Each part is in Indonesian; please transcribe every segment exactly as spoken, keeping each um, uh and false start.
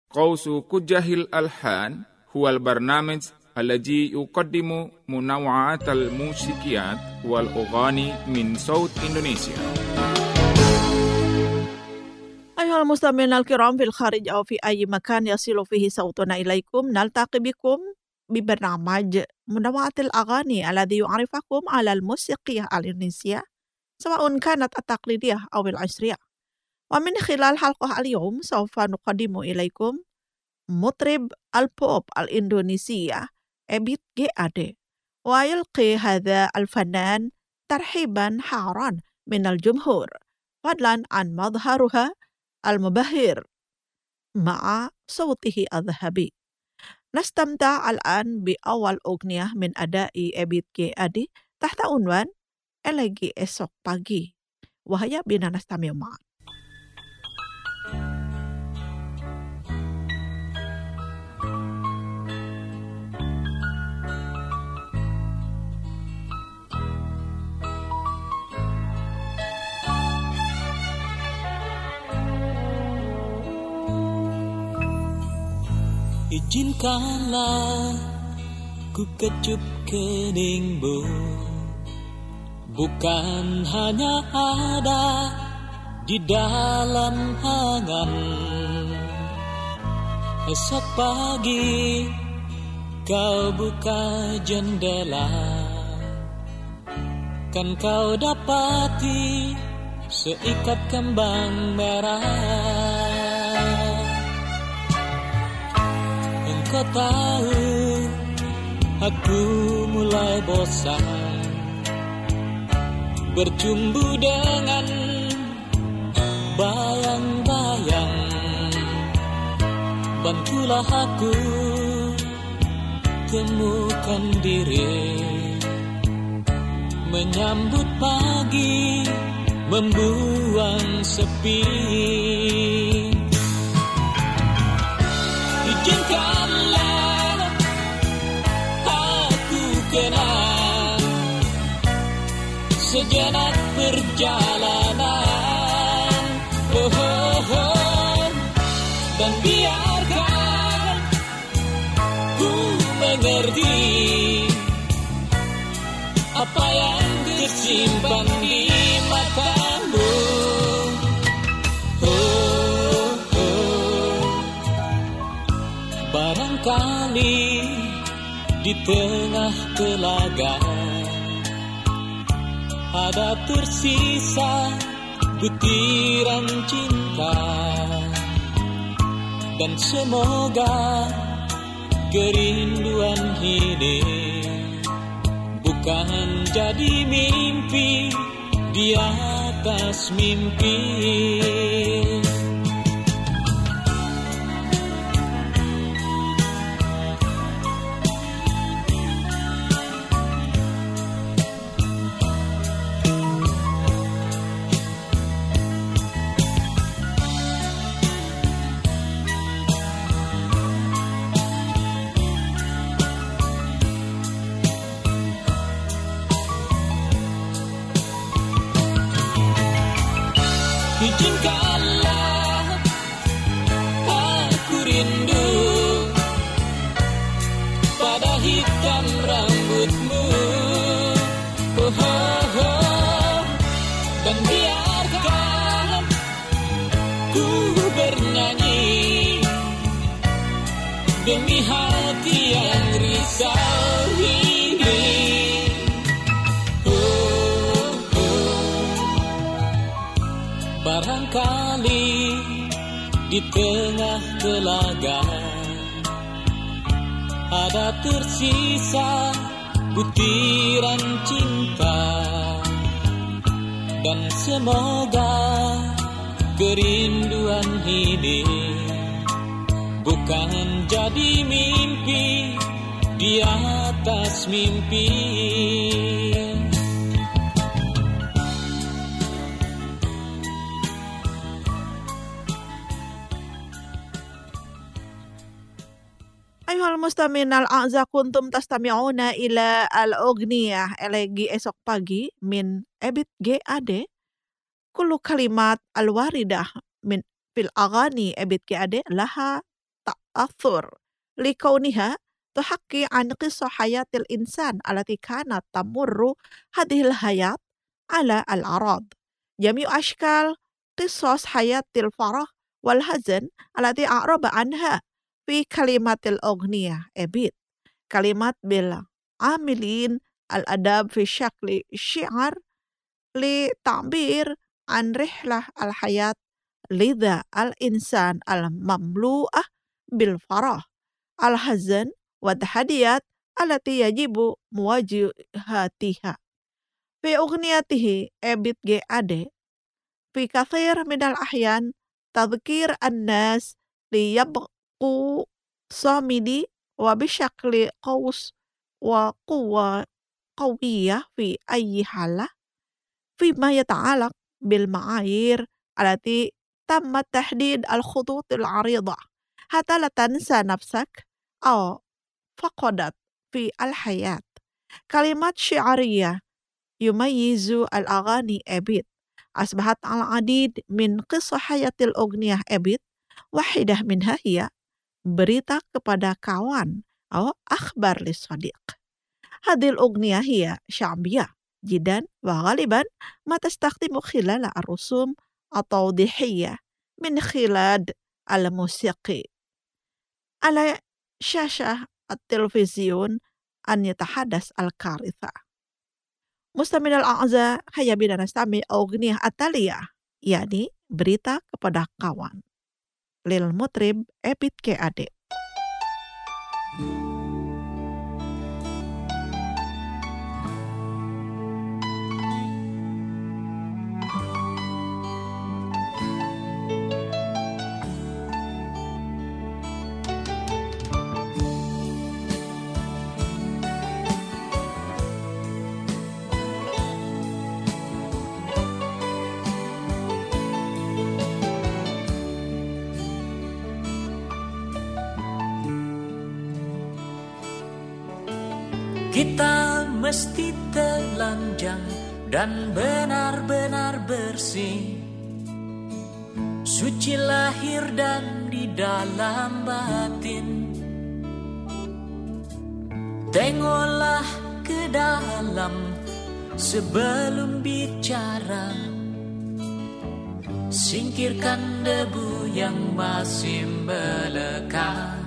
قوس كجه الألحان هو البرنامج الذي يقدم منوعات الموسيقيات والأغاني من صوت إندونيسيا. أيها المستمعين الكرام في الخارج أو في أي مكان يصل فيه صوتنا إليكم، نلتقي بكم ببرنامج منوعات الأغاني الذي يعرفكم على الموسيقى الإندونيسية سواء كانت التقليدية أو العصرية. ومن خلال حلقة اليوم سوف نقدم إليكم مطرب البوب الإندونيسية إبيت جي أدي، ويلقي هذا الفنان ترحيبا حارا من الجمهور فضلا عن مظهرها المبهر مع صوته الذهبي. نستمتع الآن بأول أغنية من أداء إبيت جي أدي تحت عنوان Elegi Esok Pagi. وهيا بنا نستمع معا. Izinkanlah ku kecup keningmu, bukan hanya ada di dalam angan. Esok pagi kau buka jendela, kan kau dapati seikat kembang merah. Engkau tahu aku mulai bosan bercumbu dengan bayang-bayang. Bantulah aku temukan diri, menyambut pagi, membuang sepi. Izinkanlah aku kenal sejenak perjalanan, oh, oh, oh. Dan biarkan ku mengerti apa yang tersimpan di matamu, oh, oh. Barangkali di tengah telaga ada tersisa butiran cinta, dan semoga kerinduan ini bukan jadi mimpi di atas mimpi. Izinkanlah aku rindu pada hitam rambutmu, oh, oh, oh. Dan biarkan ku bernyanyi demi hati yang risau ini. Barangkali di tengah telaga ada tersisa butiran cinta, dan semoga kerinduan ini bukan jadi mimpi di atas mimpi. أيها المستمعين الأعزاء، كنتم تستمعون إلى الأغنية Elegi Esok Pagi من إبيت جي أدي. كل كلمات الواردة من في الأغاني إبيت جي أدي لها التأثر لكونها تحكي عن قصة حياة الإنسان التي كانت تمر هذه الحياة على الأراض. جميع أشكال قصص حياة الفرح والحزن التي أعرب عنها في كلمات الأغنية أبيت. كلمات بالعاملين الأدب في شكل الشعر لتعبير عن رحلة الحياة، لذا الإنسان المملوءة بالفرح، الحزن والتحديات التي يجب مواجهتها. في أغنيته أبيت جي أدي في كثير من الأحيان تذكير الناس ليبقوا صامدين وبشكل قوس وقوة قوية في أي حالة فيما يتعلق بالمعايير التي تم تحديد الخطوط العريضة حتى لا تنسى نفسك أو فقدت في الحياة. كلمات شعرية يميز الأغاني أبيت. أصبحت العديد من قصة حياة الأغنية أبيت، واحدة منها هي berita kepada kawan أو أخبار للصديق. هذه الأغنية هي شعبية جدا وغالبا ما تستخدم خلال الرسوم التوضيحية من خلال الموسيقى على شاشة التلفزيون أن يتحدث الكارثة. مستمعينا الأعزاء، هيا بنا نستمع أغنية التالية يعني berita kepada kawan للمطرب أبيت جي أدي. Kita mesti telanjang dan benar-benar bersih, suci lahir dan di dalam batin. Tengoklah ke dalam sebelum bicara, singkirkan debu yang masih melekat.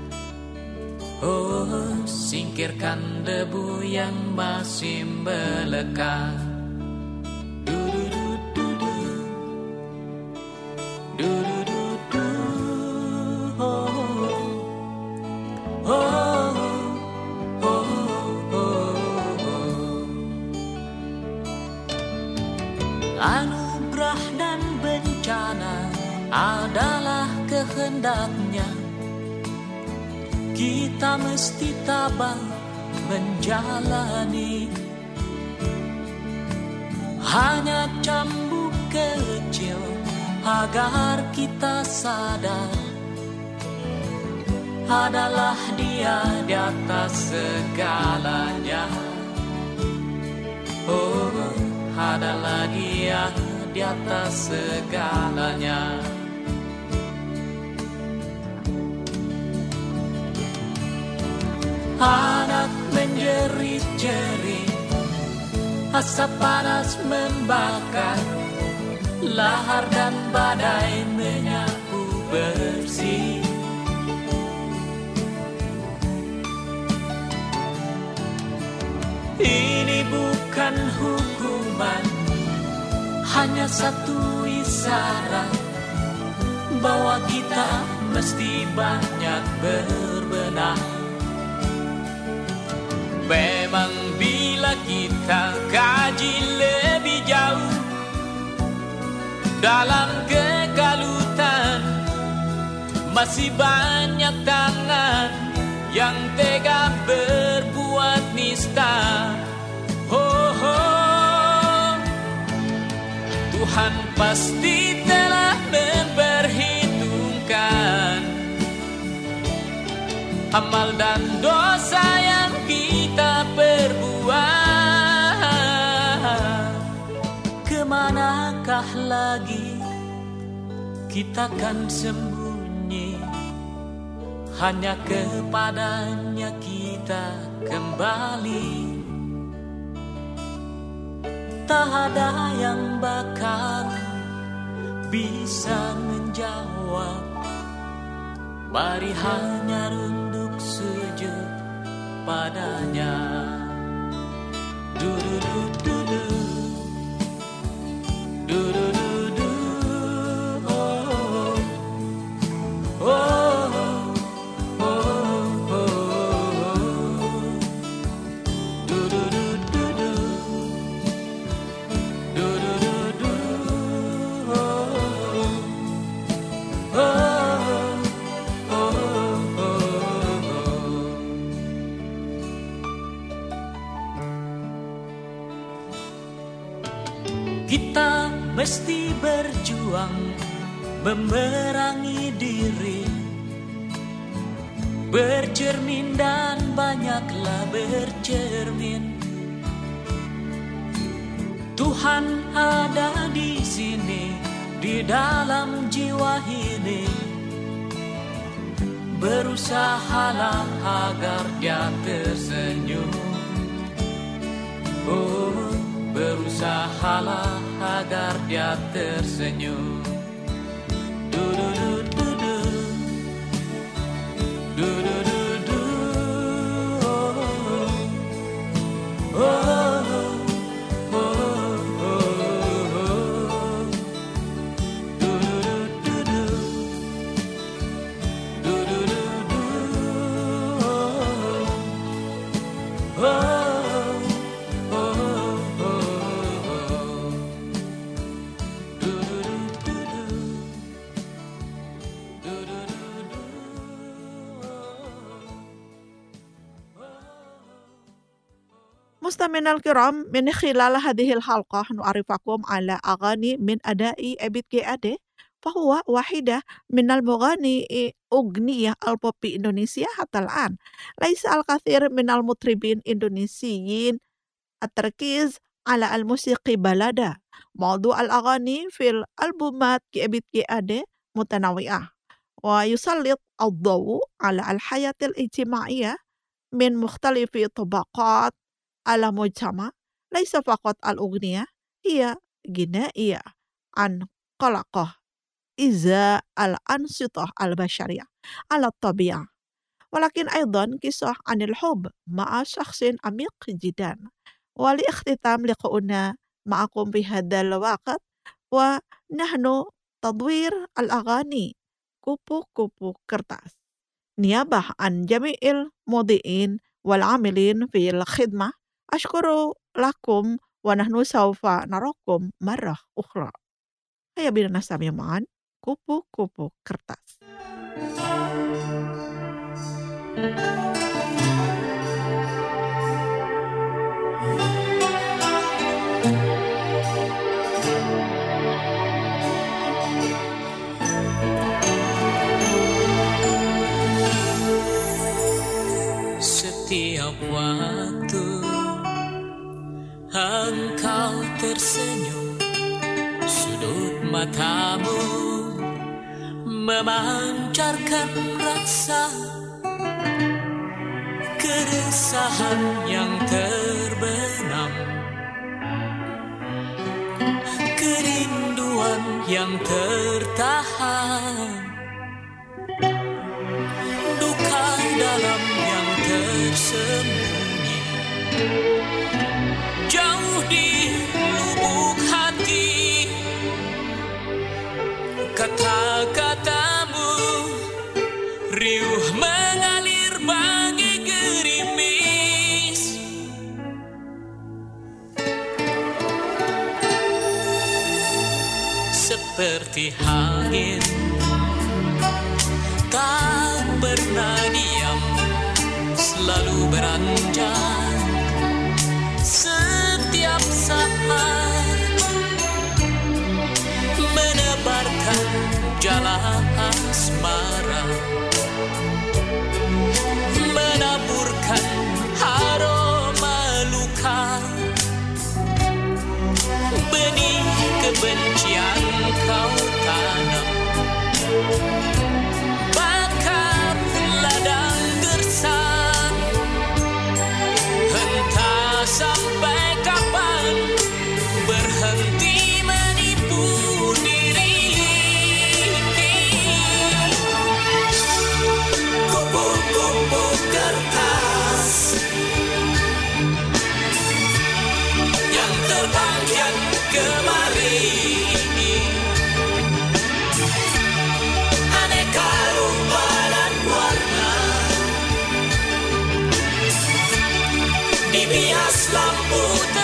Oh, singkirkan debu yang masih melekat. Du-du-du-du-du. Du-du-du-du. Oh, oh, oh, oh, oh. Anugerah dan bencana adalah kehendaknya. Kita mesti tabah menjalani. Hanya cambuk kecil agar kita sadar adalah Dia di atas segalanya. Oh, adalah Dia di atas segalanya. Anak menjerit-jerit, asap panas membakar, lahar dan badai menyapu bersih. Ini bukan hukuman, hanya satu isyarat bahwa kita mesti banyak berbenah. Memang bila kita kaji lebih jauh dalam kekalutan, masih banyak tangan yang tega berbuat nista. Oh, oh. Tuhan pasti telah memperhitungkan amal dan dosa yang kita perbuat. Kemanakah lagi kita kan sembunyi? hanya kepadanya kita kembali. Tak ada yang bakal bisa menjawab. Mari hanya runduk sujud padanya. Du-du-du-du-du. Du-du-du-du. Oh. Oh. Oh. Oh. Du-du-du-du-du. Du-du-du-du. Oh. Oh. Kita mesti berjuang memerangi diri, bercermin dan banyaklah bercermin. Tuhan ada di sini, di dalam jiwa ini. Berusahalah agar dia tersenyum. Oh, berusahalah agar dia tersenyum. Du-du-du-du-du. Du-du-du-du. Oh. Oh. Oh. Oh. Du-du-du-du. Du-du-du-du. Oh. Oh. مستمعينا الكرام، من خلال هذه الحلقة نعرفكم على أغاني من أداء أبيت جي فهو واحدة من المغني أغنية البوب إندونيسيا حتى الآن. ليس الكثير من المطربين الإندونيسيين التركيز على الموسيقى بلادة. موضوع الأغاني في الألبومات أبيت جي متنوعة ويسلط الضوء على الحياة الاجتماعية من مختلف طبقات المجتمع. ليس فقط الأغنية هي غنائية عن قلقه إزاء الأنشطة البشرية على الطبيعة، ولكن أيضا قصة عن الحب مع شخص عميق جدا. ولإختتام لقاؤنا معكم في هذا الوقت ونحن تدوير الأغاني كوبو-كوبو kertas. نيابة عن جميع المذيعين والعاملين في الخدمة، أشكر لكم ونحن سوف نراكم مرة أخرى. هيا بنا نستمع معا كوبو-كوبو kertas. Setiap waktu engkau tersenyum, sudut matamu memancarkan rasa keresahan yang terbenam, kerinduan yang tertahan, duka dalam yang tersembunyi, jauh di lubuk hati. Kata-katamu riuh mengalir bagai gerimis, seperti angin tak pernah diam, selalu beranjak setiap saat, menebarkan jala asmara, menaburkan aroma luka, benih kebencian kau tanam, bakarlah putar